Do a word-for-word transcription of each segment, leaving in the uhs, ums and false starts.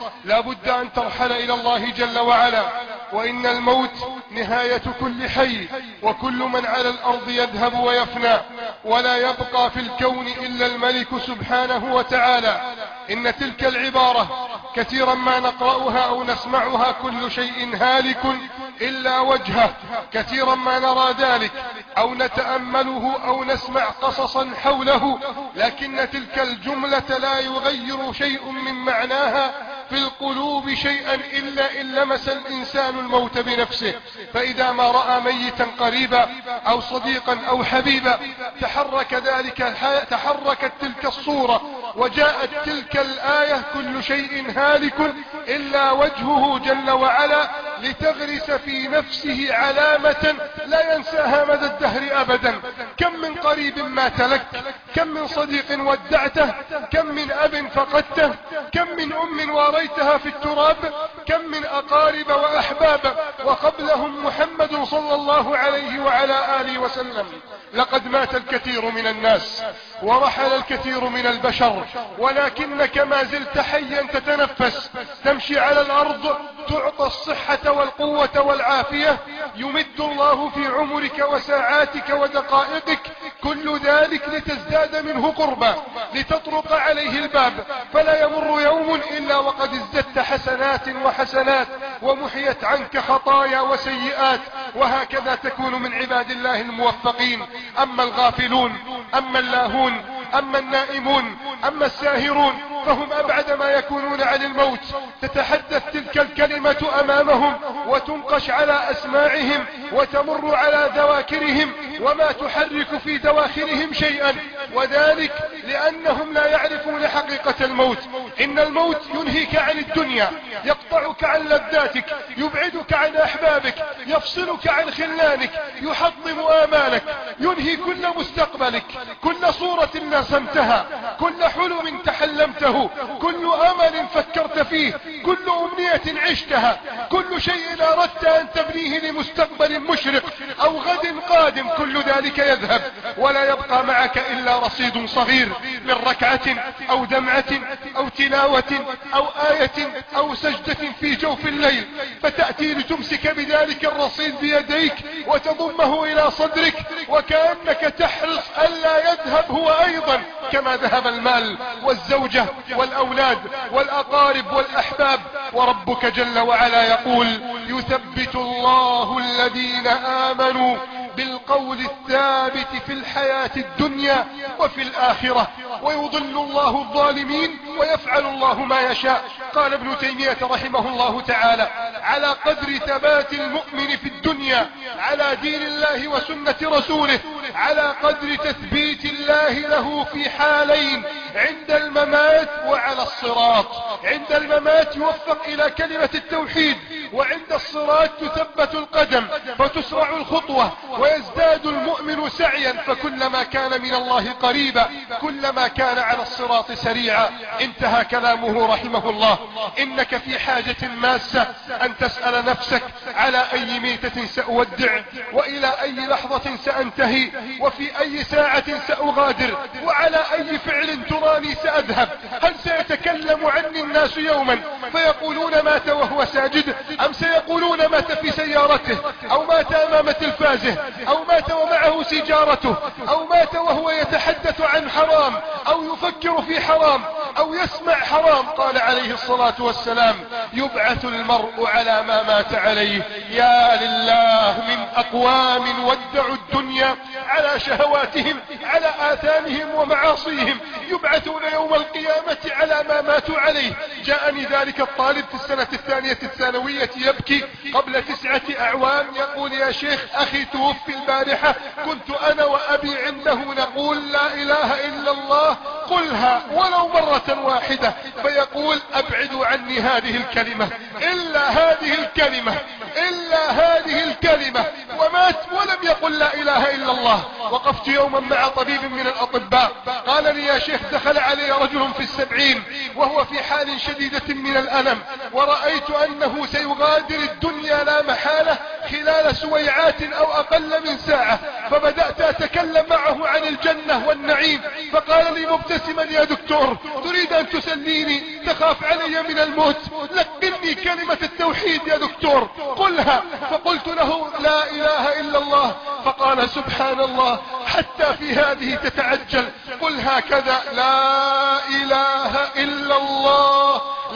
لا بد أن ترحل إلى الله جل وعلا، وإن الموت نهاية كل حي، وكل من على الأرض يذهب ويفنى، ولا يبقى في الكون إلا الملك سبحانه وتعالى. إن تلك العبارة كثيرا ما نقرأها أو نسمعها: كل شيء هالك إلا وجهه. كثيرا ما نرى ذلك أو نتأمله أو نسمع قصصا حوله، لكن تلك الجملة لا يغير شيء من معناها في القلوب شيئا إلا إن لمس الإنسان الموت بنفسه. فإذا ما رأى ميتا قريبا أو صديقا أو حبيبا تحرك ذلك تحركت تلك الصورة وجاءت تلك الآية: كل شيء هالك إلا وجهه جل وعلا، لتغرس في نفسه علامة لا ينساها مدى الدهر أبدا. كم من قريب مات لك، كم من صديق ودعته، كم من أب فقدته، كم من أم واريتها في التراب، كم من أقارب وأحباب، وقبلهم محمد صلى الله عليه وعلى آله وسلم. لقد مات الكثير من الناس ورحل الكثير من البشر، ولكنك ما زلت حيا تتنفس، تمشي على الأرض، تعطى الصحة والقوة والعافية، يمد الله في عمرك وساعاتك ودقائقك، كل ذلك لتزداد منه قربا، لتطرق عليه الباب، فلا يمر يوم إلا وقد ازددت حسنات وحسنات ومحيت عنك خطايا وسيئات. وهكذا تكون من عباد الله الموفقين. أما الغافلون، أما اللاهون، أما النائمون، أما الساهرون، فهم أبعد ما يكونون عن الموت. تتحدث تلك الكلمة أمامهم وتنقش على أسماعهم وتمر على ذواكرهم، وما تحرك في دواخلهم شيئا، وذلك لأنهم لا يعرفون حقيقة الموت. إن الموت ينهيك عن الدنيا، يقطعك عن لذاتك، يبعدك عن أحبابك، يفصلك عن خلانك، يحطم آمالك، ينهي كل مستقبلك، كل صورة رسمتها، كل حلم تحلمته، كل أمل فكرت فيه، كل أمنية عشتها، كل شيء أردت أن تبنيه لمستقبل مشرق أو غد قادم، كل ذلك يذهب، ولا يبقى معك إلا رصيد صغير من ركعة أو دمعة أو تلاوة أو آية أو سجدة في جوف الليل، فتأتي لتمسك بذلك الرصيد بيديك وتضمه إلى صدرك، وكأنك تحرص ألا يذهب هو أيضا كما ذهب المال والزوجة والأولاد والأقارب والأحباب. وربك جل وعلا يقول: يثبت الله الذين آمنوا بالقول الثابت في الحياة الدنيا وفي الآخرة، ويضل الله الظالمين ويفعل الله ما يشاء. قال ابن تيمية رحمه الله تعالى: على قدر ثبات المؤمن في الدنيا على دين الله وسنة رسوله، على قدر تثبيت الله له في حالين: عند الممات وعلى الصراط. عند الممات يوفق إلى كلمة التوحيد، وعند الصراط تثبت القدم فتسرع الخطوة، ويزداد المؤمن سعيا، فكلما كان من الله قريبا كلما كان على الصراط سريعا. انتهى كلامه رحمه الله. إنك في حاجة ماسة أن تسأل نفسك: على أي ميتة سأودع، وإلى أي لحظة سأنتهي، وفي أي ساعة سأغادر، وعلى أي فعل تراني سأذهب؟ هل سيتكلم عني الناس يوما فيقولون مات وهو ساجد، أم سيقولون مات في سيارته، أو مات أمام تلفازه، أو مات ومعه سيجارته، أو مات وهو يتحدث عن حرام، أو يفكر في حرام، أو يسمع حرام؟ قال عليه الصلاة والسلام: يبعث المرء على ما مات عليه. يا لله من أقوام ودعوا الدنيا على شهواتهم، على آثامهم ومعاصيهم، يبعثون يوم القيامة على ما ماتوا عليه. جاءني ذلك الطالب في السنة الثانية الثانوية يبكي قبل تسعة أعوام، يقول: يا شيخ أخي توفي البارحة، كنت أنا وأبي عنده نقول لا إله إلا الله، قلها ولو مرة واحدة. فيقول: أبعدوا عني هذه الكلمة، إلا هذه الكلمة، إلا هذه الكلمة، ومات ولم يقل لا إله إلا الله. وقفت يوما مع طبيب من الأطباء قال لي: يا شيخ دخل علي رجل في السبعين وهو في حال شديدة من الألم، ورأيت أنه سيغادر الدنيا لا محالة خلال سويعات أو أقل من ساعة، فبدأت أتكلم معه عن الجنة والنعيم، فقال لي مبتسما: يا دكتور، تريد أن تسليني؟ تخاف علي من الموت؟ لقني كلمة التوحيد يا دكتور، قلها. فقلت له: لا إله إلا الله. فقال: سبحان الله، حتى في هذه تتعجل؟ قل هكذا: لا إله إلا الله،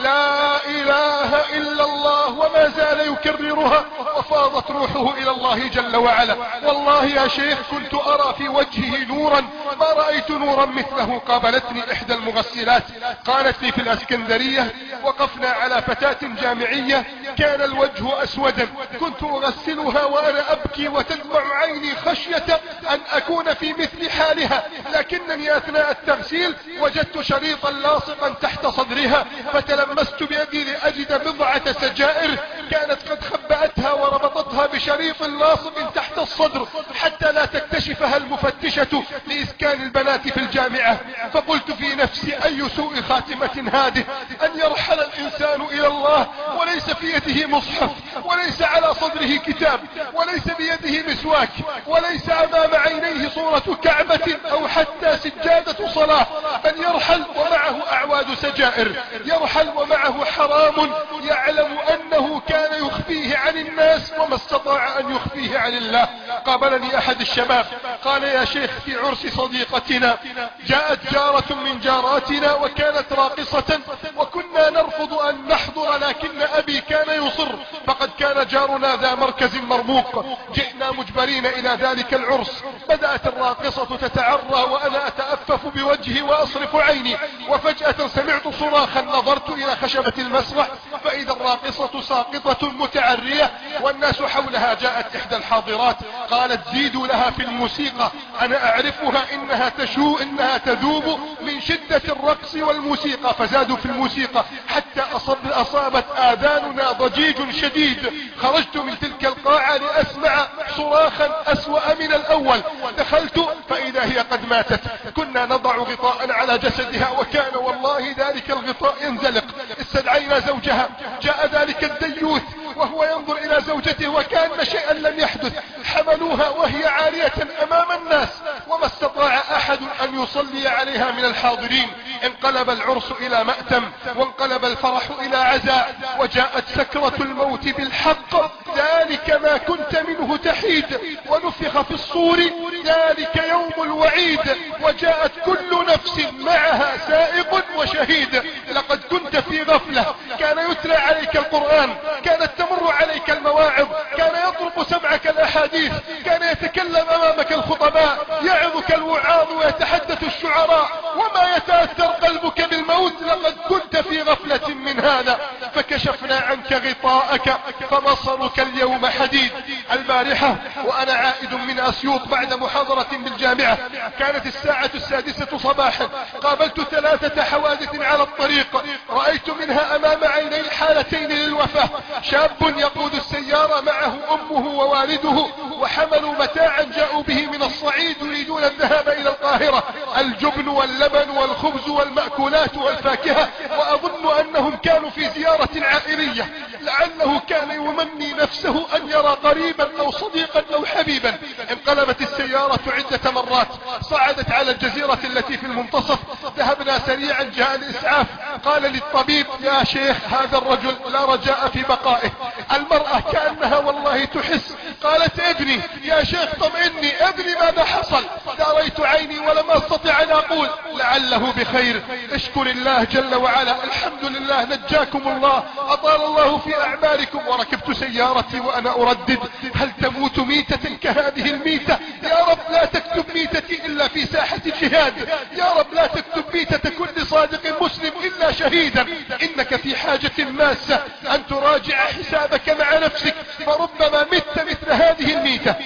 لا إله إلا الله. وما زال يكررها، وفاضت روحه إلى الله جل وعلا. والله يا شيخ كنت أرى في وجهه نورا ما رأيت نورا مثله. قابلتني إحدى المغسلات قالت لي: في الأسكندرية وقفنا على فتاة جامعية كان الوجه أسودا، كنت أغسلها وأنا أبكي وتدمع عيني خشية أن أكون في مثل حالها، لكنني أثناء التغسيل وجدت شريطا لاصقا تحت صدرها، فتلمست بيدي لأجد بضعة سجائر كانت قد خبأتها وربطتها بشريط لاصق تحت الصدر حتى لا تكتشفها المفتشة لإسكان البنات في الجامعة. فقلت في نفسي: أي سوء خاتمة هذه، أن يرحل الإنسان إلى الله وليس في يده مصحف، وليس على صدره كتاب، وليس بيده مسواك، وليس أمام عينيه صورة كعبة أو حتى سجادة صلاة، بل يرحل ومعه أعواد سجائر، يرحل ومعه حرام يعلم أنه كان يخفيه عن الناس وما استطاع أن يخفيه عن الله. قابلني أحد الشباب قال: يا شيخ، في عرس صديقتنا جاءت جارة من جاراتنا وكانت راقصة، وكنا نرفض أن نحضر، لكن أبي كان يصر، فقد كان جارنا ذا مركز مرموق، جئنا مجبرين إلى ذلك العرس. بدأت الراقصة تتعرى وأنا أتأفف بوجهي وأصرف عيني، وفجأة سمعت صراخا، نظرت إلى خشبة المسرح فإذا الراقصة ساقطة متعرية والناس حولها. جاءت إحدى الحاضرات قالت: زيدوا لها في الموسيقى، أنا أعرفها، إنها تشو إنها تذوب من شدة الرقص والموسيقى. فزادوا في الموسيقى حتى أصاب أصابت آذاننا ضجيج شديد. خرجت من تلك القاعة لأسمع صراخا أسوأ من الأول. دخلت فإذا هي قد ماتت. كنا نضع غطاء على جسدها وكان والله ذلك الغطاء ينزلق. استدعينا زوجها، جاء ذلك الديوث وهو ينظر إلى زوجته وكأن شيئا لم يحدث. حملوها وهي عارية أمام الناس وما استطاع أحد أن يصلي عليها من الحاضرين. انقلب العرس إلى مأتم، وانقلب الفرح إلى عزاء، وجاءت سكرة الموت بالحق. ذلك ما كنت منه تحيد، ونفخ في الصور، ذلك يوم الوعيد، وجاءت كل نفس معها سائق وشهيد. لقد كنت في غفلة، كان يتلى عليك القرآن، كانت تمر عليك المواعظ، كان يطرق سمعك الأحاديث، كان يتكلم أمامك الخطباء، يعظك الوعاظ ويتحدث الشعراء، وما يتأثر قلبك بالموت. لقد كنت في غفلة من هذا، فكشفنا عنك غطاءك فبصرك اليوم حديد. البارحة وأنا عائد من أسيوط بعد محاضرة بالجامعة، كانت الساعة السادسة صباحا، قابلت ثلاثة حوادث على الطريق، رأيت منها أمام عيني حالتين للوفاة. شاب يقود السيارة معه أمه ووالده، وحملوا متاعا جاءوا به من الصعيد يريدون الذهاب إلى القاهرة، الجبن واللبن والخبز والمأكولات والفاكهة، وأظن أنهم كانوا في زيارة عائلية، لعله كان يمني نفسه أن يرى قريبا أو صديقا أو حبيبا. انقلبت السيارة عدة مرات، صعدت على الجزيرة التي في المنتصف، ذهبنا سريعا، جاء الإسعاف، قال للطبيب: يا شيخ هذا الرجل لا رجاء في بقائه. المرأة كأنها والله تحس، قالت: ابني يا شيخ طمئني، ابني ماذا حصل؟ داريت عيني ولم أستطع أن أقول لعله بخير. اشكر الله جل وعلا، الحمد لله نجاكم الله، أطال الله في أعماركم. وركبت سيارتي وأنا أردد: هل تموت ميتة كهذه الميتة؟ يا رب لا تكتب ميتتي إلا في ساحة جهاد، يا رب لا تكتب ميتة كل صادق مسلم إلا شهيدا. إنك في حاجة ماسة أن تراجع حسابك مع نفسك، فربما مت مثل هذه الميتة على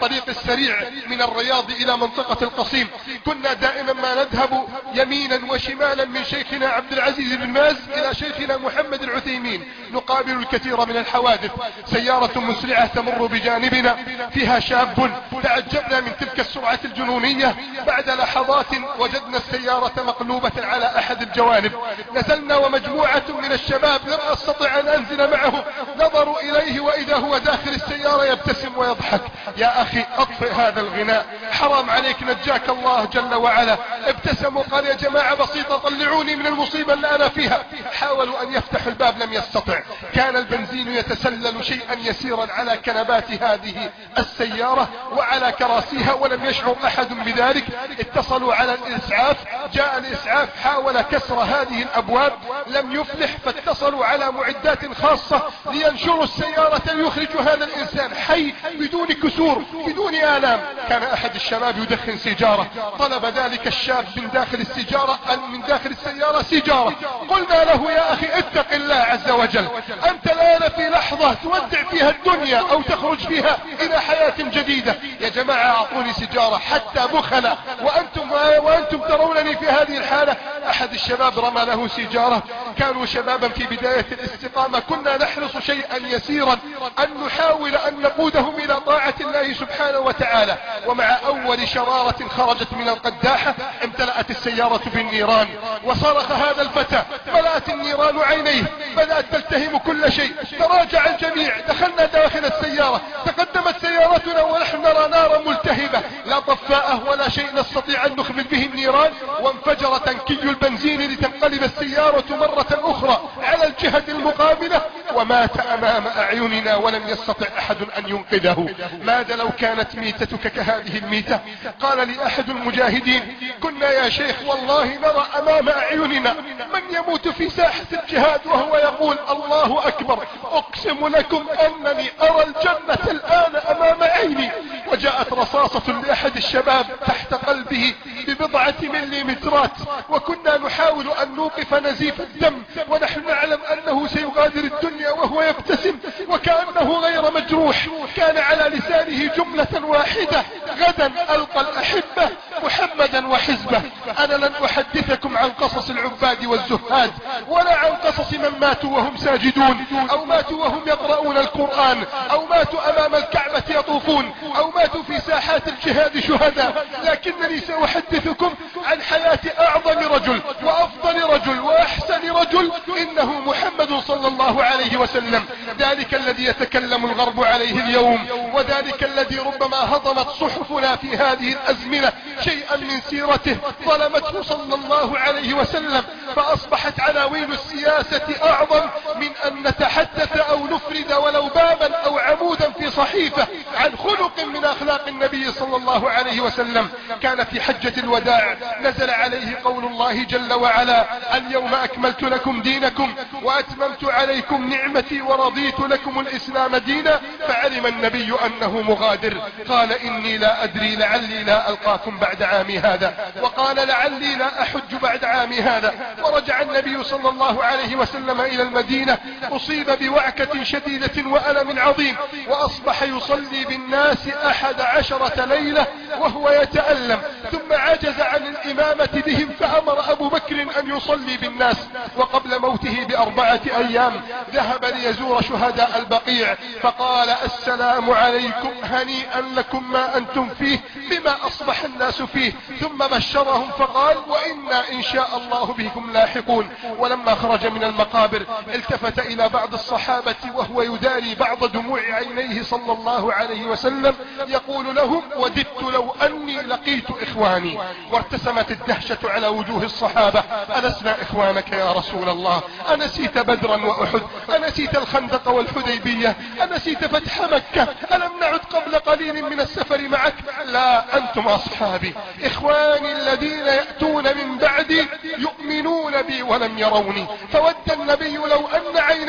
الطريق السريع من الرياض الى منطقة القصيم. كنا دائما ما نذهب يمينا وشمالا من شيخنا عبد العزيز بن باز الى شيخنا محمد العثيمين، نقابل الكثير من الحوادث. سيارة مسرعة تمر بجانبنا فيها شاب، تعجبنا من تلك السرعة الجنونية. بعد لحظات وجدنا السيارة مقلوبة على احد الجوانب، نزلنا ومجموعة من الشباب لم استطع ان انزل معه، نظروا اليه واذا هو داخل السيارة يبتسم ويضحك. يا اخي اطفئ هذا الغناء، حرام عليك، نجاك الله جل وعلا. ابتسم وقال يا جماعة بسيطة طلعوني من المصيبة اللي انا فيها. حاولوا ان يفتحوا الباب لم يستطع، كان البنزين يتسلل شيئا يسيرا على كنبات هذه السيارة وعلى كراسيها ولم يشعر احد بذلك. اتصلوا على الاسعاف، جاء الاسعاف حاول كسر هذه الابواب لم يفلح، فاتصلوا على معدات خاصة لينشروا السيارة ليخرجوا هذا الانسان حي بدون كسور بدون آلام. كان احد الشباب يدخن سيجارة، طلب ذلك الشاب من داخل السيجارة أن من داخل السيارة سيجارة. قلنا له يا اخي اتق الله عز وجل، انت الان في لحظة تودع فيها الدنيا او تخرج فيها الى حياة جديدة. يا جماعة اعطوني سيجارة حتى بخلا وانتم وانتم ترونني في هذه الحالة. احد الشباب رمى له سيجارة. كانوا شبابا في بداية الاستقامة، كنا نحرص شيئا يسيرا ان نحاول ان نقودهم الى طاعة الله سبحانه وتعالى. ومع اول شرارة خرجت من القداحة امتلأت السيارة بالنيران، وصرخ هذا الفتى، ملأت النيران عينيه، بدأت تلتهم كل شيء. تراجع الجميع، دخلنا داخل السيارة، تقدمت سيارتنا ونحن نرى نارا ملتهبة، لا طفاءة ولا شيء نستطيع ان نخمد به النيران. وانفجر تنكي البنزين لتنقلب السيارة مرة اخرى على الجهة المقابلة، ومات امام اعيننا ولم يستطع احد ان ينقذه. ماذا لو كانت ميتتك كهذه الميتة؟ قال لي احد المجاهدين كنا يا شيخ والله نرى امام اعيننا من يموت في ساحة الجهاد وهو يقول الله اكبر، اقسم لكم انني ارى الجنة الان امام عيني. وجاءت رصاصة لاحد الشباب تحت قلبه ببضعة مليمترات، وكنا نحاول ان نوقف نزيف الدم ونحن نعلم انه سيغادر الدنيا وهو يبتسم وكأنه غير مجروح. كان على لسانه جملة واحدة: غدا القى الاحبة محمدا وحزبه. انا لن احدثكم عن قصص العباد والزهاد ولا عن قصص من ماتوا وهم ساجدون، او ماتوا وهم يقرؤون القرآن، او ماتوا امام الكعبة يطوفون، او ماتوا في ساحات الجهاد شهداء، لكنني ساحدثكم عن حياة اعظم رجل وافضل رجل واحسن رجل، انه محمد صلى الله عليه وسلم. ذلك الذي يتكلم الغرب عليه اليوم، وذلك الذي ربما هضمت صحفنا في هذه الازمنة شيئا من سيرته، ظلمته صلى الله عليه وسلم، فاصبحت عناوين السياسة اعظم من ان نتحدث او نفرد ولو بابا او عمودا في صحيفة عن خلق من اخلاق النبي صلى الله عليه وسلم. كان في حجة الوداع نزل عليه قول الله جل وعلا: اليوم اكملت لكم دينكم واتممت عليكم نعمتي ورضيت لكم الاسلام دينا. فعلم النبي انه مغادر، قال اني لا ادري لعلي لا القاكم بعد عامي هذا، وقال لعلي لا احج بعد عامي هذا. ورجع النبي صلى الله عليه وسلم الى المدينة، اصيب بوعكة شديدة والم عظيم، واصبح يصلي بالناس احد عشرة ليلة وهو يتألم، ثم عجز عن الامامة بهم فامر ابو بكر ان يصلي بالناس. وقبل موته باربعة ايام ذهب ليزور شهداء البقيع فقال: السلام عليكم، هنيئا لكم ما انتم فيه بما اصبح الناس فيه. ثم بشرهم فقال: وانا ان شاء الله بكم لاحقون. ولما خرج من المقابر التفت الى بعض الصحابة وهو يداري بعض دموع عينيه صلى الله عليه وسلم يقول لهم: وددت لو اني لقيت اخواني. وارتسمت الدهشة على وجوه الصحابة: ألسنا اخوانك يا رسول الله؟ أنسيت بدرا واحد؟ أنسيت الخندق والحديبية؟ أنسيت فتح مكة؟ ألم نعد قبل قليل من السفر معك؟ لا، أنتم أصحابي، إخواني الذين يأتون من بعدي يؤمنون بي ولم يروني. فود النبي لو أن عينيه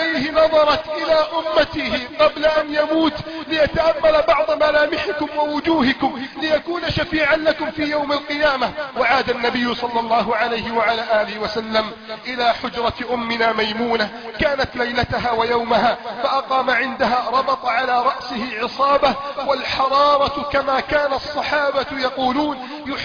نظرت الى امته قبل ان يموت ليتأمل بعض ملامحكم ووجوهكم ليكون شفيعا لكم في يوم القيامة. وعاد النبي صلى الله عليه وعلى آله وسلم الى حجرة امنا ميمونة، كانت ليلتها ويومها، فاقام عندها، ربط على رأسه عصابة، والحرارة كما كان الصحابة يقولون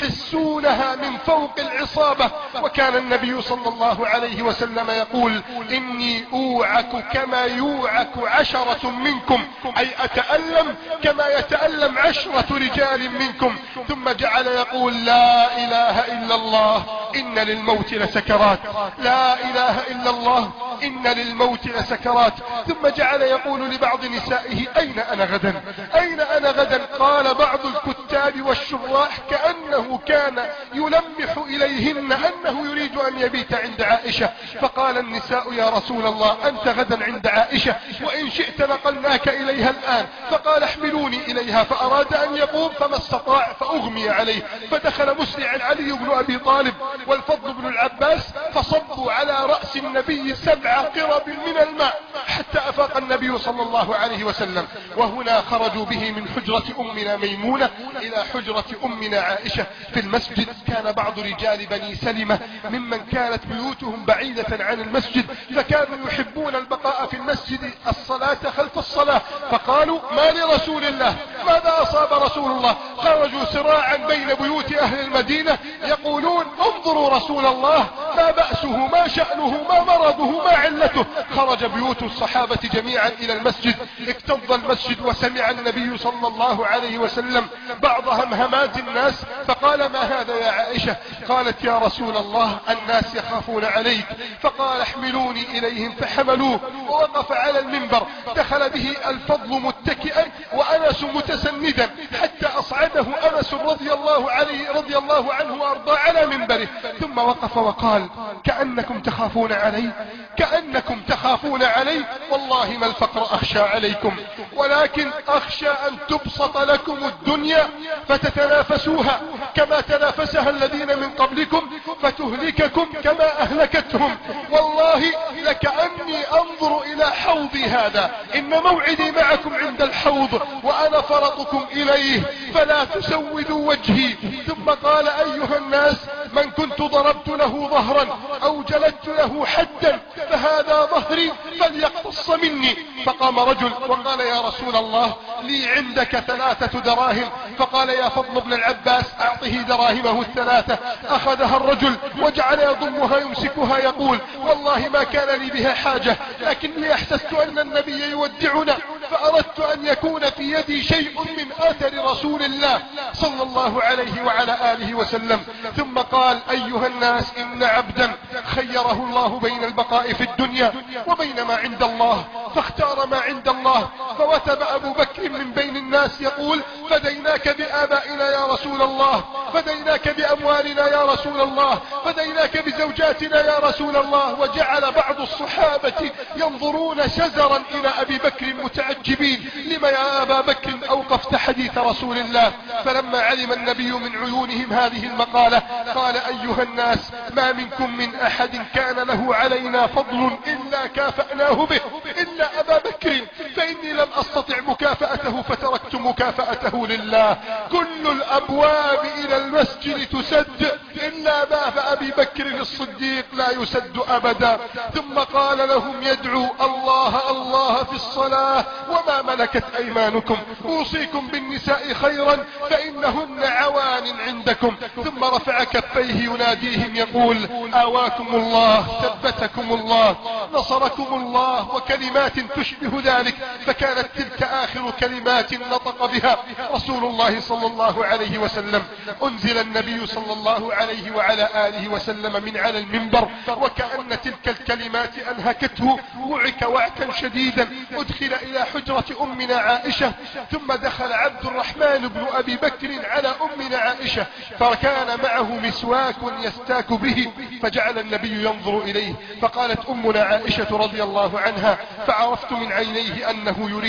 يحسونها من فوق العصابة. وكان النبي صلى الله عليه وسلم يقول: إني أوعك كما يوعك عشرة منكم، أي أتألم كما يتألم عشرة رجال منكم. ثم جعل يقول: لا إله إلا الله إن للموت لسكرات، لا إله إلا الله إن للموت لسكرات. ثم جعل يقول لبعض نسائه: أين أنا غدا، أين أنا غدا. قال بعض الكتاب والشراح: كأنه كان يلمح إليهن أنه يريد أن يبيت عند عائشة. فقال النساء: يا رسول الله أنت غدا عند عائشة، وإن شئت نقلناك إليها الآن. فقال: احملوني إليها. فأراد أن يقوم فما استطاع فأغمي عليه، فدخل مسرعا علي بن أبي طالب والفضل بن العباس، فصبوا على رأس النبي سبع قرب من الماء حتى أفاق النبي صلى الله عليه وسلم. وهنا خرجوا به من حجرة أمنا ميمونة إلى حجرة أمنا عائشة في المسجد. كان بعض رجال بني سلمة ممن كانت بيوتهم بعيدة عن المسجد، فكانوا يحبون البقاء في المسجد الصلاة خلف الصلاة، فقالوا: ما لرسول الله، ماذا أصاب رسول الله؟ خرجوا سراعا بين بيوت أهل المدينة يقولون: انظروا رسول الله، ما بأسه، ما شأنه، ما مرضه، ما علته. خرج بيوت الصحابة جميعا إلى المسجد، اكتظ المسجد، وسمع النبي صلى الله عليه وسلم بعض همهمات الناس، فقال: ما هذا يا عائشة؟ قالت: يا رسول الله الناس يخافون عليك. فقال: احملوني إليهم. فحملوه ووقف على المنبر، دخل به الفضل متكئا وأنس متسندا حتى أصعده أنس رضي الله عليه رضي الله عنه وأرضاه على منبره، ثم وقف وقال: كأنكم تخافون علي، كأنكم تخافون علي، والله ما الفقر أخشى عليكم، ولكن أخشى أن تبسط لكم الدنيا فتتنافسوها كما تنافسها الذين من قبلكم فتهلككم كما أهلكتهم. والله لكأني أنظر إلى حوضي هذا، إن موعدي معكم عند الحوض وأنا فرطكم إليه، فلا تسودوا وجهي. ثم قال: أيها الناس، من كنت ضربت له ظهرا أو جلدت له حدا فهذا ظهري فليقتص مني. فقام رجل وقال: يا رسول الله، لي عندك ثلاثة دراهم. فقال: يا فضل بن العباس أعطه دراهمه الثلاثة. أخذها الرجل وجعل يضمها يمسكها يقول: والله ما كان لي بها حاجة، لكني احسست أن النبي يودعنا فأردت أن يكون في يدي شيء من آثر رسول الله صلى الله عليه وعلى آله وسلم. ثم قال: أيها الناس، إن عبدا خيره الله بين البقاء في الدنيا وبين ما عند الله، فاختار ما عند الله. فوتب أبو بكر من بين الناس يقول: فديناك بآبائنا يا رسول الله، فديناك بأموالنا يا رسول الله، فديناك بزوجاتنا يا رسول الله. وجعل بعض الصحابة ينظرون شزرا إلى أبي بكر متعجبين: لما يا أبا بكر أوقفت حديث رسول الله؟ فلما علم النبي من عيونهم هذه المقالة قال: أيها الناس، ما منكم من أحد كان له علينا فضل إلا كافأناه به إلا أبا بكر، فإني لم أستطع مكافأته فتركت مكافأته لله. كل الأبواب إلى المسجد تسد إلا باب أبي بكر الصديق لا يسد أبدا. ثم قال لهم يدعو: الله الله في الصلاة وما ملكت أيمانكم، أوصيكم بالنساء خيرا فإنهن عوان عندكم. ثم رفع كفيه يناديهم يقول: آواكم الله، ثبتكم الله، نصركم الله، وكلمات تشبه ذلك. فكانت تلك آخر كلمات نطق بها رسول الله صلى الله عليه وسلم. أنزل النبي صلى الله عليه وعلى آله وسلم من على المنبر، وكأن تلك الكلمات أنهكته، وعك وعكا شديدا. أدخل إلى حجرة أمنا عائشة، ثم دخل عبد الرحمن بن أبي بكر على أمنا عائشة، فكان معه مسواك يستاك به، فجعل النبي ينظر إليه. فقالت أمنا عائشة رضي الله عنها: فعرفت من عينيه أنه يريد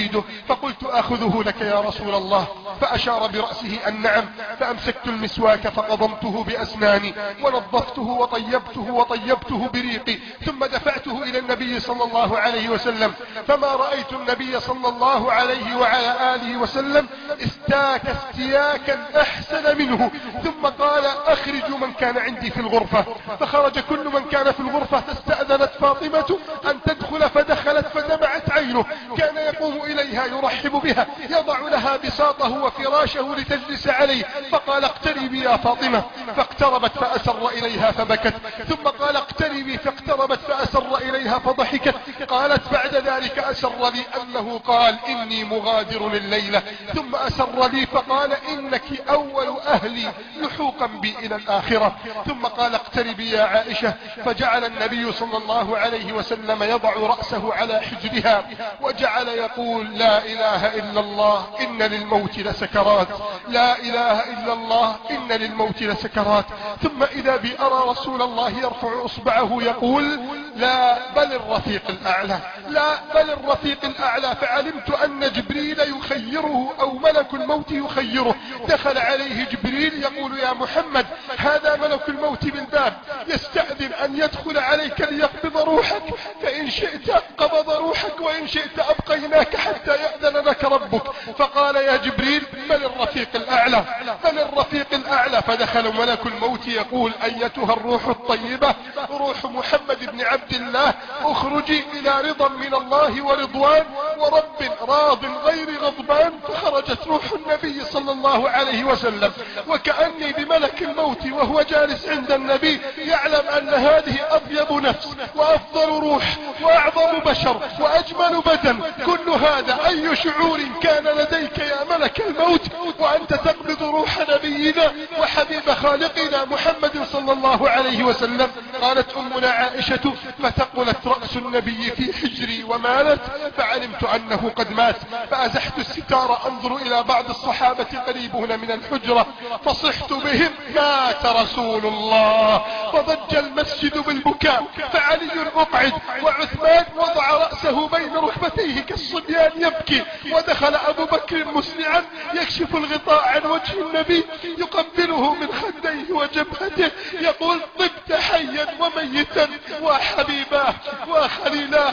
أريده، فقلت أخذه لك يا رسول الله، فأشار برأسه أن نعم، فأمسكت المسواك فقضمته بأسناني ونظفته وطيبته وطيبته بريقي، ثم دفعته إلى النبي صلى الله عليه وسلم، فما رأيت النبي صلى الله عليه وعلى آله وسلم استاك استياكا أحسن منه. ثم قال أخرجوا من كان عندي في الغرفة، فخرج كل من كان في الغرفة، فاستأذنت فاطمة أن تدخل فدخلت فدمعت عينه، كان يقوم إليها يرحب بها، يضع لها بساطه وفراشه لتجلس عليه، فقال اقتربي يا فاطمة، فاقتربت فأسر إليها فبكت، ثم قال اقتربي، فاقتربت فأسر إليها فضحكت. قالت بعد ذلك أسر لي أنه قال إني مغادر الليلة، ثم أسر لي فقال إنك أول أهلي لحوقا بي إلى الآخرة، ثم قال اقتربي يا عائشة، فجعل النبي صلى الله عليه وسلم يضع رأسه على حجرها وجعل يقول لا إله إلا الله إن للموت لسكرات، لا إله إلا الله إن للموت لسكرات. ثم إذا بي أرى رسول الله يرفع إصبعه يقول لا بل الرفيق الأعلى، لا بل الرفيق الأعلى، فعلمت أن جبريل يخيره أو ملك الموت يخيره. دخل عليه جبريل يقول يا محمد هذا ملك الموت بالباب يستأذن أن يدخل عليك ليقبض روحك، فإن شئت قبض روحك وإن شئت أبقيناك حتى يأذن لك ربك. فقال يا جبريل بل الرفيق الأعلى، بل الرفيق الأعلى. فدخل ملك الموت يقول أيتها الروح الطيبة روح محمد بن عبد الله اخرجي إلى رضا من الله ورضوان ورب راض غير غضبان. فخرجت روح النبي صلى الله عليه وسلم، وكأني بملك الموت وهو جالس عند النبي يعلم أن هذه أطيب نفس وأفضل روح وأعظم بشر وأجمل بدن. كل هذا أي شعور كان لديك يا ملك الموت وأنت تقبض روح نبينا وحبيب خالقنا محمد صلى الله عليه وسلم؟ قالت أمنا عائشة فتقلت رأس النبي في حجري ومالت، فعلمت أنه قد مات، فأزحت الستار أنظر إلى بعض الصحابة قريبون من الحجرة، فصحت بهم مات رسول الله، فضج المسجد بالبكاء. فعلي أقعد وعثمان وضع رأسه بين ركبتيه كالصبيان يبكي، ودخل أبو بكر مسرعا يكشف الغطاء عن وجه النبي يقبله من خديه وجبهته يقول طبت حيا وميتا وحبيباه وخليلاه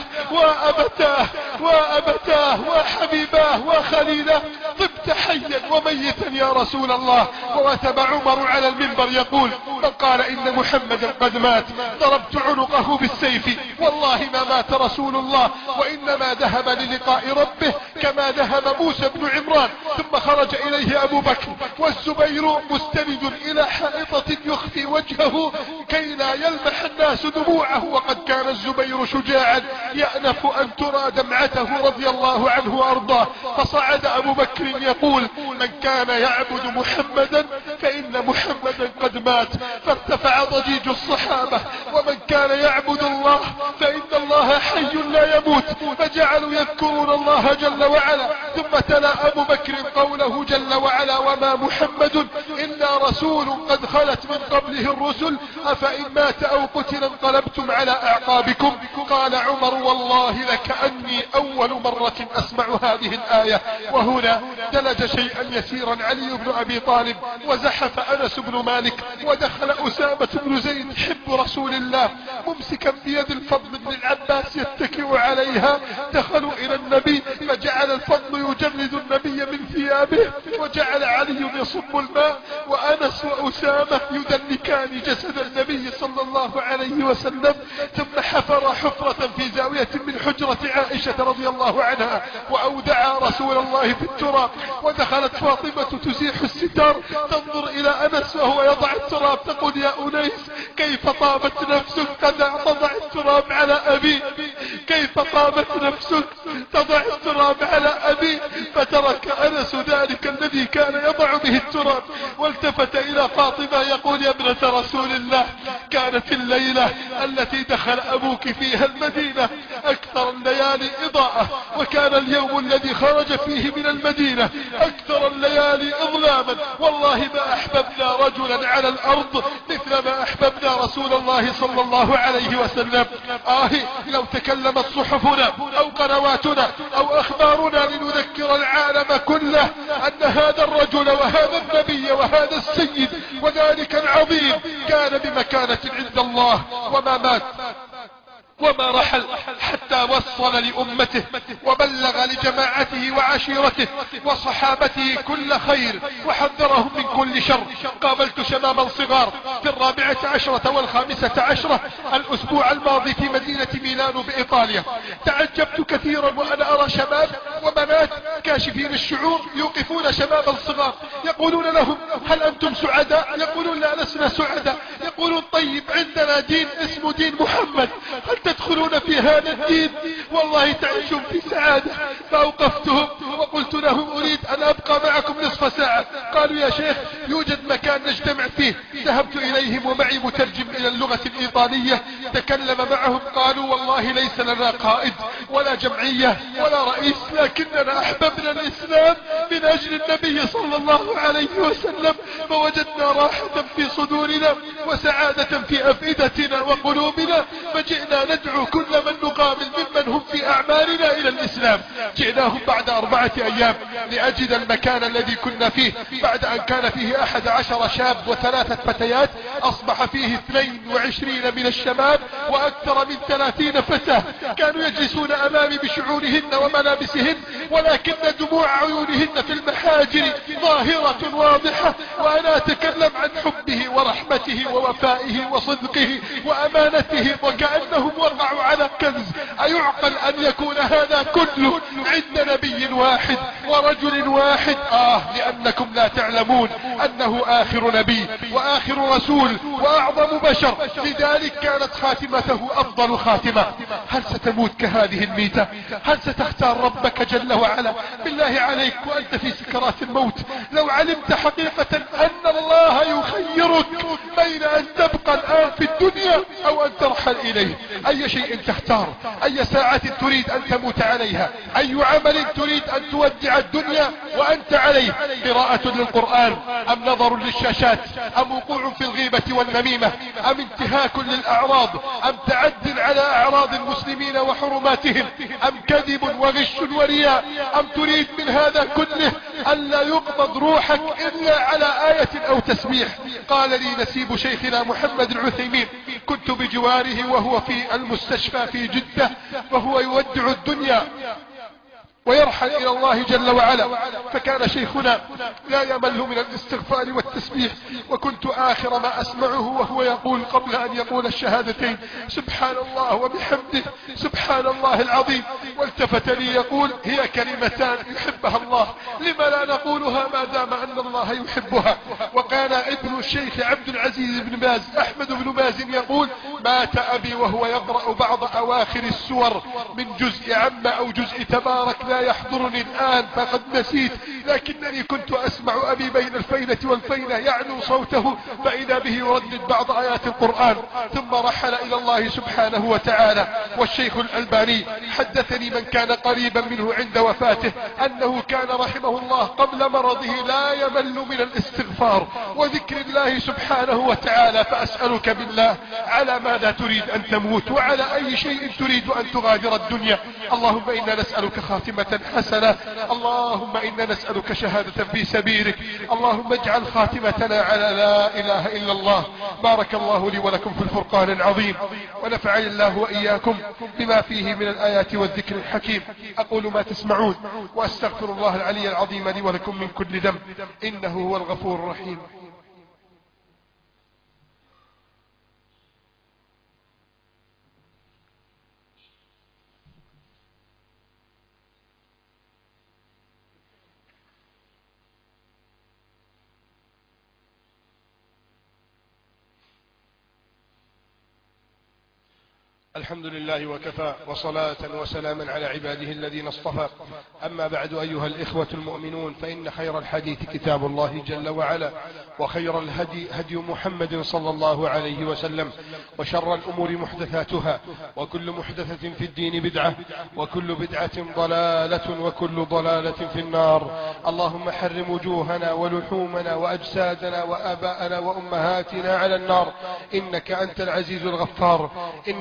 وأبتاه وأبتاه وحبيباه وخليلاه، طبت حيا وميتا يا رسول الله. ووثب عمر على المنبر يقول من قال إن محمدا قد مات ضربت عنقه بالسيف، والله ما مات رسول الله وإنما ذهب للقاء ربه كما ذهب موسى بن عمران. ثم خرج إليه أبو بكر والزبير مستند إلى حائطة يخفي وجهه كي لا يلمح الناس دموعه، وقد كان الزبير شجاعا يأنف أن ترى دمعته رضي الله عنه وأرضاه. فصعد أبو بكر يقول من كان يعبد محمدا فإن محمدا قد مات. فارتفع ضجيج الصحابة ومن كان يعبد الله فإن الله حي لا يموت، فجعلوا يذكرون الله جل وعلا. ثم تلا أبو بكر قوله جل وعلا وما محمد إلا رسول قد خلت من قبله الرسل أفإن مات أو قتل انقلبتم على أعقابكم. قال عمر والله لكأني أول مرة أسمع هذه الآية. وهنا دلج شيئا يسيرا علي بن أبي طالب وزحف أنس بن مالك، ودخل أسامة بن زيد حب رسول الله ممسكا بيد الفضل بن العباس يتكئ عليها. دخلوا إلى النبي فجعل الفضل يجرد النبي من ثيابه، وجعل علي يصب الماء وأنس وأسامة يدلكان جسد النبي صلى الله عليه وسلم. ثم حفر حفرة في زاوية من حجرة عائشة رضي الله عنها وأودع رسول الله في التراب. ودخلت فاطمة تزيح الستار تنظر إلى أنس وهو يضع التراب تقول يا أنيس كيف طابت نفسك قد تضع التراب على أبي، كيف طابت نفسك تضع التراب على أبي. فترك أنس ذلك الذي كان يضع به التراب والتفت إلى فاطمة يقول يا ابنة رسول الله كانت الليلة التي دخل أبوك فيها المدينة أكثر الليالي إضاءة، وكان اليوم الذي خرج فيه من المدينة أكثر الليالي إظلاما. والله ما أحببنا رجلا على الأرض مثل ما أحببنا رسول الله صلى الله عليه وسلم. آه لو تكلمت صحفنا أو قنواتنا أو أخبارنا لنذيع يذكر العالم كله أن هذا الرجل وهذا النبي وهذا السيد وذلك العظيم كان بمكانة عند الله وما مات وما رحل حتى وصل لأمته وبلغ لجماعته وعشيرته وصحابته كل خير وحذرهم من كل شر. قابلت شبابا صغار في الرابعة عشرة والخامسة عشرة الأسبوع الماضي في مدينة ميلانو بإيطاليا. تعجبت كثيرا وأنا أرى شباب وبنات كاشفين الشعور يوقفون شبابا صغار يقولون لهم هل أنتم سعداء؟ يقولون لا لسنا سعداء. يقولون طيب عندنا دين اسمه دين محمد، هل تدخلون في هذا الدين؟ والله تعيشون في سعادة. فأوقفتهم وقلت لهم أريد أن أبقى معكم نصف ساعة. قالوا يا شيخ يوجد مكان نجتمع فيه. ذهبت إليهم ومعي مترجم إلى اللغة الإيطالية تكلم معهم. قالوا والله ليس لنا قائد ولا جمعية ولا رئيس، لكننا أحببنا الإسلام من أجل النبي صلى الله عليه وسلم، فوجدنا راحة في صدورنا وسعادة في أفئدتنا وقلوبنا، فجئنا ندعو كل من نقابل ممن هم في أعمالنا إلى الإسلام. جئناهم بعد أربعة أيام لأجد المكان الذي كنا فيه بعد أن كان فيه أحد عشر شاب وثلاثة فتيات أصبح فيه اثنين وعشرين من الشباب وأكثر من ثلاثين فتاة. كانوا يجلسون أمامي بشعورهن وملابسهن، ولكن دموع عيونهن في المحاجر ظاهرة واضحة، وأنا أتكلم عن حبه ورحمته ووفائه وصدقه وأمانته وكأنهم وقعوا على كنز. أيعقل أن يكون هذا كله عند نبي واحد ورجل واحد؟ آه لأنكم لا تعلمون أنه آخر نبي وآخر رسول وأعظم بشر، لذلك كانت خاتمته أفضل خاتمة. هل ستموت كهذه الميتة؟ هل ستختار ربك جل وعلا؟ بالله عليك وأنت في سكرات الموت لو علمت حقيقة أن الله يخيرك بين أن تبقى الآن في الدنيا أو أن ترحل إليه، أي شيء تختار؟ أي ساعة تريد أن تموت عليها؟ أي عمل تريد أن تودع الدنيا وأنت عليه؟ قراءة للقرآن أم نظر للشاشات أم وقوع في الغيبة والنميمة أم انتهاك للأعراض أم تعد على أعراض المسلمين وحرماتهم أم كذب وغش ورياء أم تريد من هذا كله ألا يقبض روحك إلا على آية أو تسبيح؟ قال لي نسيب شيخنا محمد العثيمين، كنت بجواره وهو في المستشفى في جدة وهو يودع الدنيا ويرحل إلى الله جل وعلا، فكان شيخنا لا يمل من الاستغفار والتسبيح، وكنت آخر ما أسمعه وهو يقول قبل أن يقول الشهادتين سبحان الله وبحمده سبحان الله العظيم، والتفت لي يقول هي كلمتان يحبها الله، لما لا نقولها ما دام أن الله يحبها؟ وكان ابن الشيخ عبد العزيز بن باز أحمد بن باز يقول مات أبي وهو يقرأ بعض أواخر السور من جزء عم أو جزء تبارك لا يحضرني الآن فقد نسيت، لكنني كنت أسمع أبي بين الفينة والفينة يعلو صوته فإذا به يردد بعض آيات القرآن، ثم رحل إلى الله سبحانه وتعالى. والشيخ الألباني حدثني من كان قريبا منه عند وفاته أنه كان رحمه الله قبل مرضه لا يمل من الاستغفار وذكر الله سبحانه وتعالى. فأسألك بالله على ماذا تريد أن تموت وعلى أي شيء تريد أن تغادر الدنيا؟ اللهم إنا نسألك خاتمة حسنة، اللهم إنا نسألك شهادة في سبيلك، اللهم اجعل خاتمتنا على لا إله إلا الله. بارك الله لي ولكم في الفرقان العظيم، ونفعني الله وإياكم بما فيه من الآيات والذكر الحكيم. أقول ما تسمعون وأستغفر الله العلي العظيم لي ولكم من كل ذنب إنه هو الغفور الرحيم. الحمد لله وكفى، وصلاة وسلاما على عباده الذين اصطفى. أما بعد أيها الإخوة المؤمنون، فإن خير الحديث كتاب الله جل وعلا، وخير الهدي هدي محمد صلى الله عليه وسلم، وشر الأمور محدثاتها، وكل محدثة في الدين بدعة، وكل بدعة ضلالة، وكل ضلالة في النار. اللهم حرم وجوهنا ولحومنا وأجسادنا وآباءنا وأمهاتنا على النار، إنك أنت العزيز الغفار. إن أجمل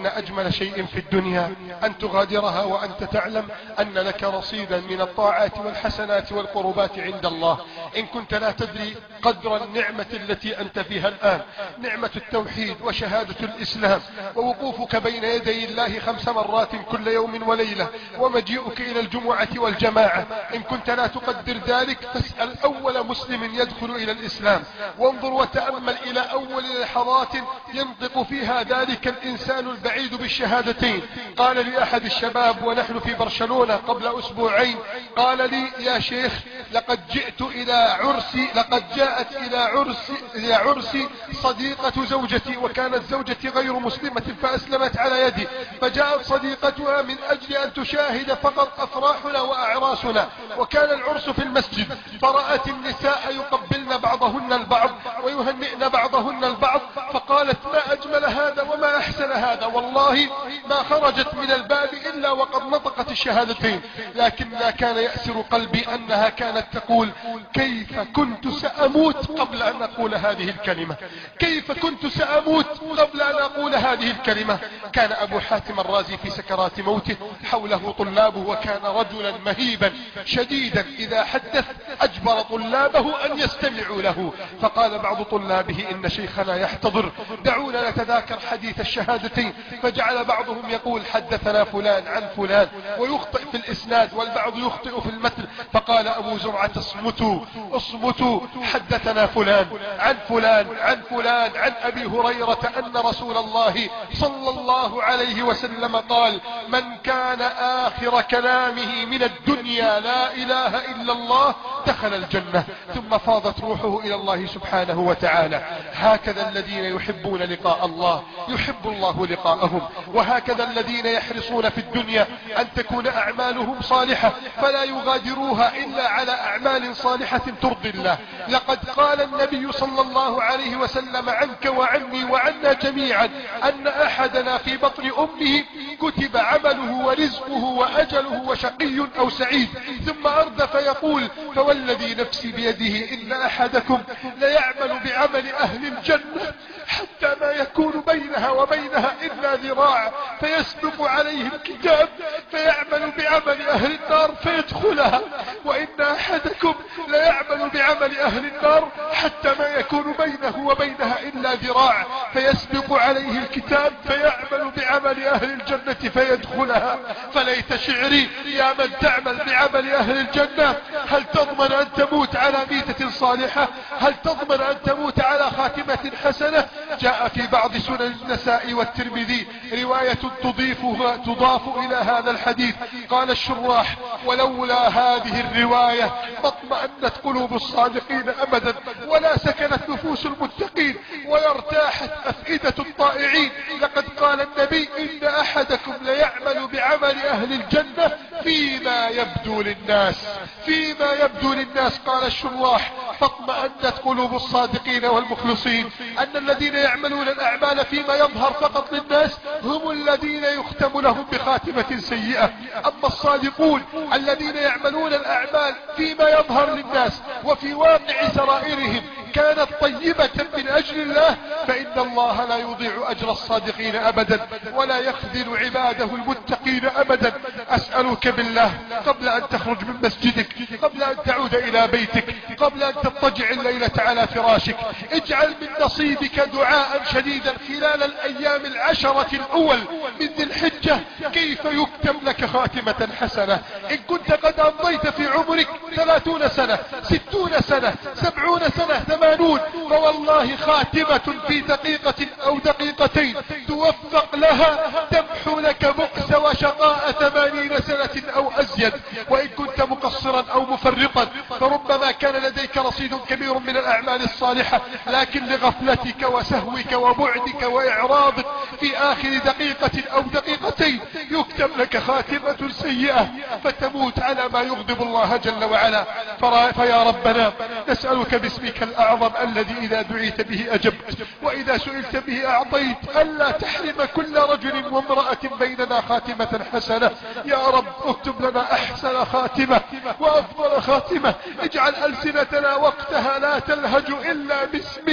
أجمل شيء في الدنيا أن تغادرها وأنت تعلم أن لك رصيدا من الطاعات والحسنات والقربات عند الله. إن كنت لا تدري قدر النعمة التي أنت فيها الآن، نعمة التوحيد وشهادة الإسلام، ووقوفك بين يدي الله خمس مرات كل يوم وليلة، ومجيئك إلى الجمعة والجماعة. إن كنت لا تقدر ذلك فاسأل أول مسلم يدخل إلى الإسلام، وانظر وتأمل إلى أول لحظات ينطق فيها ذلك الإنسان البعيد بالشهادتين. قال لي أحد الشباب ونحن في برشلونة قبل أسبوعين، قال لي يا شيخ لقد جئت إلى عرسي، لقد جاءت إلى عرسي, إلى عرسي صديقة زوجتي، وكانت زوجتي غير مسلمة فأسلمت على يدي، فجاءت صديقتها من أجل أن تشاهد فقط أفراحنا وأعراسنا، وكان العرس في المسجد، فرأت النساء يقبلن بعضهن البعض ويهنئن بعضهن البعض، فقالت ما أجمل هذا وما أحسن هذا، والله ما خرجت من الباب إلا وقد نطقت الشهادتين. لكن ما كان يأسر قلبي أنها كانت تقول كيف كنت سأموت قبل أن أقول هذه الكلمة، كيف كنت سأموت قبل أن أقول هذه الكلمة. كان أبو حاتم الرازي في سكرات موته، حوله طلابه، وكان رجلا مهيبا شديدا، إذا حدث أجبر طلابه أن يستمعوا له. فقال بعض طلابه إن شيخنا يحتضر، دعونا نتذاكر حديث الشهادتين. فجعل بعضهم يقول حدثنا فلان عن فلان ويخطئ في الإسناد، والبعض يخطئ في المتن. فقال أبو زرعة اصمتوا اصمتوا، حدثنا فلان عن فلان عن فلان عن أبي هريرة أن رسول الله صلى الله عليه وسلم قال من كان آخر كلامه من الدنيا لا إله إلا الله دخل الجنة. ثم فاضت روحه إلى الله سبحانه وتعالى. هكذا الذين يحبون لقاء الله يحب الله لقاءهم، وهكذا الذين يحرصون في الدنيا أن تكون أعمالهم صالحة فلا يغادروها إلا على أعمال صالحة ترضي الله. لقد قال النبي صلى الله عليه وسلم عنك وعني وعنا جميعا أن أحدنا في بطن أمه كتب عمله ورزقه وأجله وشقي أو سعيد، ثم أردف يقول فوالذي نفسي بيده إن أحدكم ليعمل بعمل أهل الجنة حتى ما يكون بينها وبينها إلا ذراع فيسبق عليه الكتاب فيعمل بعمل أهل النار فيدخلها، وإن أحدكم ليعمل بعمل أهل النار حتى ما يكون بينه وبينها إلا ذراع فيسبق عليه الكتاب فيعمل بعمل أهل الجنة فيدخلها. فليت شعري يا من تعمل بعمل أهل الجنة، هل تضمن أن تموت على ميتة صالحة؟ هل تضمن أن تموت على خاتمة حسنة؟ جاء في بعض سنن النساء والترمذي رواية تضيفها تضاف إلى هذا الحديث. قال الشراح ولولا هذه الرواية ما اطمأنت قلوب الصادقين أبدا، ولا سكنت نفوس المتقين، ولا ارتاحت أفئدة الطائعين. لقد قال النبي إن أحدكم ليعمل بعمل أهل الجنة فيما يبدو للناس، فيما يبدو للناس. قال الشراح فاطمأنت قلوب الصادقين والمخلصين أن الذين يعملون الأعمال فيما يظهر فقط للناس هم الذين يختم لهم بخاتمة سيئة. أما الصادقون الذين يعملون الأعمال فيما يظهر للناس وفي واقع سرائرهم كانت طيبة من أجل الله فإن الله لا يضيع أجر الصادقين أبدا، ولا يخذل عباده المتقين أبدا. أسألك بالله قبل أن تخرج من مسجدك، قبل أن تعود إلى بيتك، قبل أن تضطجع الليلة على فراشك، اجعل من نصيبك دعاء شديدا خلال الأيام العشرة الأول من ذي الحجة كيف يكتب لك خاتمة حسنة. إن كنت قد أمضيت في عمرك ثلاثون سنة ستون سنة سبعون سنة ثمانون، فوالله خاتمة في دقيقة أو دقيقتين توفق لها تمحو لك بؤس وشقاء ثمانين سنة أو أزيد. وإن كنت مقصرا أو مفرطا فربما كان لديك رصيد كبير من الأعمال الصالحة، لكن لغفلتك وسهوك وبعدك وإعراضك في آخر دقيقة أو دقيقتين يكتب لك خاتمة سيئة فتموت على ما يغضب الله جل وعلا. فيا ربنا نسألك باسمك الأعظم الذي إذا دعيت به أجبت وإذا سئلت به أعطيت ألا تحرم كل رجل وامرأة بيننا خاتمة حسنة. يا رب اكتب لنا أحسن خاتمة وأفضل خاتمة، اجعل ألسنتنا وقتها لا تلهج إلا باسمك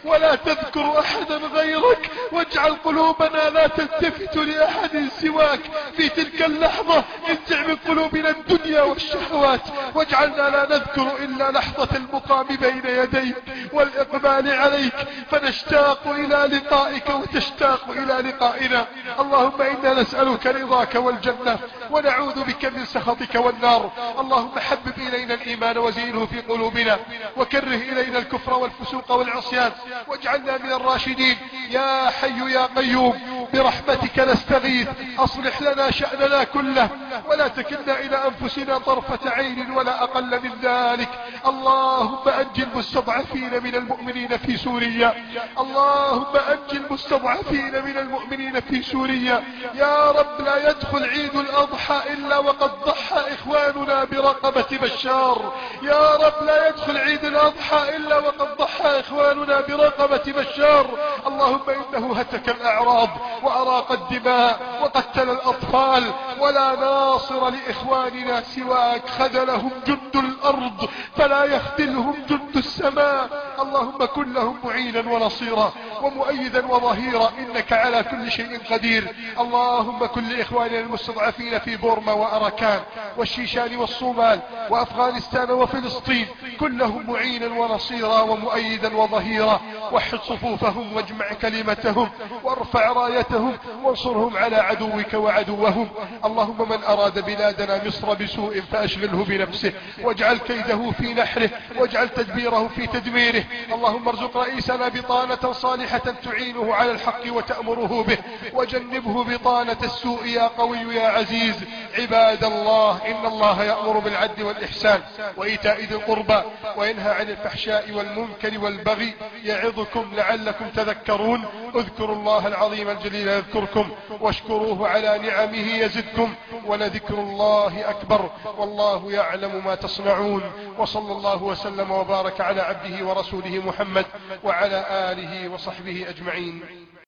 ولا تذكر أحدا غيرك، واجعل قلوبنا لا تلتفت لأحد سواك في تلك اللحظة. انزع من قلوبنا الدنيا والشهوات، واجعلنا لا نذكر إلا لحظة المقام بين يديك والإقبال عليك، فنشتاق إلى لقائك وتشتاق إلى لقائنا. اللهم إنا نسألك رضاك والجنة، ونعوذ بك من سخطك والنار. اللهم حبب إلينا الإيمان وزينه في قلوبنا، وكره إلينا الكفر والفسوق والعصيان، واجعلنا من الراشدين. يا حي يا قيوم برحمتك نستغيث، أصلح لنا شأننا كله، ولا تكلنا إلى أنفسنا طرفة عين ولا أقل من ذلك. اللهم أنجي المستضعفين من المؤمنين في سوريا، اللهم أنجي المستضعفين من المؤمنين في سوريا. يا رب لا يدخل عيد الأضحى إلا وقد ضحى إخواننا برقبة بشار. يا رب لا يدخل عيد الأضحى إلا وقد ضحى إخواننا برقبة بشار. اللهم إنه هتك الأعراض وأراق الدماء وقتل الأطفال، ولا ناصر لإخواننا سواك. خذلهم جند الأرض فلا يخذلهم جند السماء. اللهم كن لهم معينا ونصيرا ومؤيدا وظهيرا، إنك على كل شيء قدير. اللهم كن لإخواننا المستضعفين في بورما وأراكان والشيشان والصومال وأفغانستان وفلسطين، كن لهم معينا ونصيرا ومؤيدا وظهيرا. وحد صفوفهم واجمع كلمتهم وارفع رايتهم وانصرهم على عدوك وعدوهم. اللهم من أراد بلادنا مصر بسوء فأشغله بنفسه، واجعل كيده في نحره، واجعل تدبيره في تدميره. اللهم ارزق رئيسنا بطانة صالحة تعينه على الحق وتأمره به، وجنبه بطانة السوء يا قوي يا عزيز. عباد الله، إن الله يأمر بالعدل والإحسان وإيتاء ذي القربى وينهى عن الفحشاء والمنكر والبغي، يعظكم لعلكم تذكرون. اذكروا الله العظيم الجليل يذكركم، واشكروه على نعمه يزدكم، ولذكر الله أكبر، والله يعلم ما تصنعون. وصلى الله وسلم وبارك على عبده ورسوله محمد وعلى آله وصحبه أجمعين.